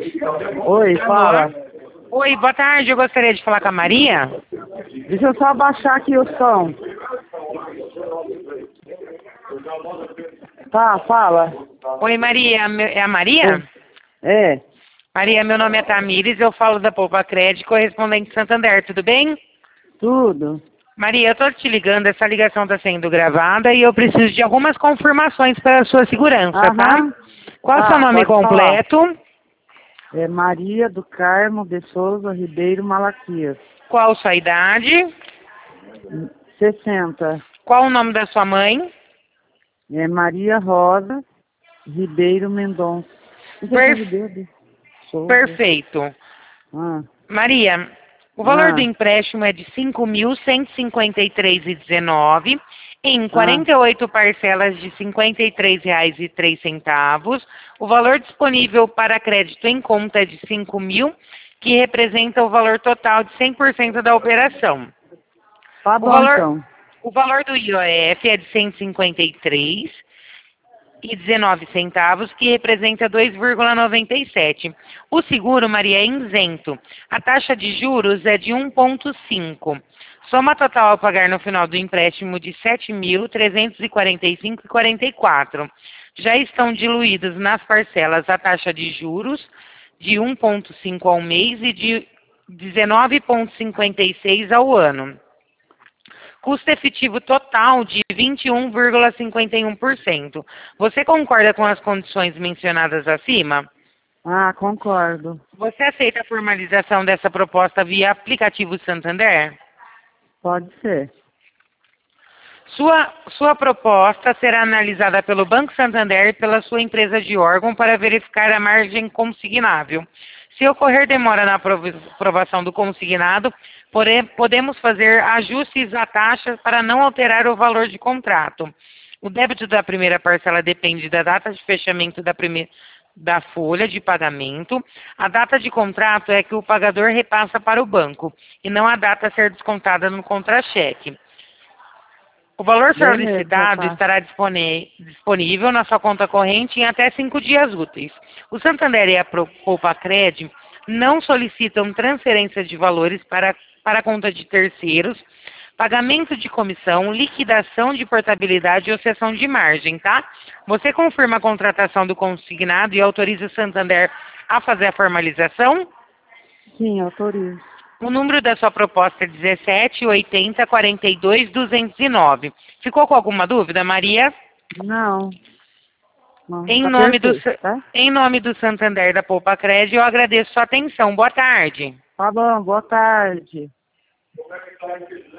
Oi, fala. Oi, boa tarde. Eu gostaria de falar com a Maria. Deixa eu só abaixar aqui o som. Tá, fala. Oi, Maria. É a Maria? É, Maria, meu nome é Tamires. Eu falo da Poupa Crédito, correspondente Santander. Tudo bem? tudo. Maria, eu tô te ligando. Essa ligação está sendo gravada e eu preciso de algumas confirmações para a sua segurança, tá? Aham. Qual é o seu Tá, nome pode falar. completo? É Maria do Carmo de Souza Ribeiro Malaquias. Qual a sua idade? 60. Qual o nome da sua mãe? É Maria Rosa Ribeiro Mendonça. Não sei se é Per- Ribeiro. Souza. Perfeito. Ah, Maria, o valor do ah, empréstimo é de R$ 5.153,19 em ah. 48 parcelas de R$ 53,03. O valor disponível para crédito em conta é de 5.000, que representa o valor total de 100% da operação. Tá O bom, valor, então. o valor do IOF é de 153,19, que representa 2,97. O seguro, Maria, é isento. A taxa de juros é de 1,5. Soma total a pagar no final do empréstimo de R$ 7.345,44. Já estão diluídos nas parcelas a taxa de juros de 1,5 ao mês e de 19,56 ao ano. Custo efetivo total de 21,51%. Você concorda com as condições mencionadas acima? Ah, concordo. Você aceita a formalização dessa proposta via aplicativo Santander? Pode ser. Sua proposta será analisada pelo Banco Santander e pela sua empresa de órgão para verificar a margem consignável. Se ocorrer demora na aprovação do consignado, podemos fazer ajustes à taxa para não alterar o valor de contrato. O débito da primeira parcela depende da data de fechamento da folha de pagamento. A data de contrato é que o pagador repassa para o banco e não a data a ser descontada no contra-cheque. O valor Beleza, solicitado tá. estará disponível na sua conta corrente em até 5 dias úteis. O Santander e a Poupa Crédito não solicitam transferência de valores para a conta de terceiros, pagamento de comissão, liquidação de portabilidade ou cessão de margem, tá? Você confirma a contratação do consignado e autoriza o Santander a fazer a formalização? Sim, autorizo. O número da sua proposta é 17 80 42 209. Ficou com alguma dúvida, Maria? Não, não, Em tá nome do, perfeito, tá? em nome do Santander da Poupa Crédito, eu agradeço sua atenção. Boa tarde. Tá bom, boa tarde.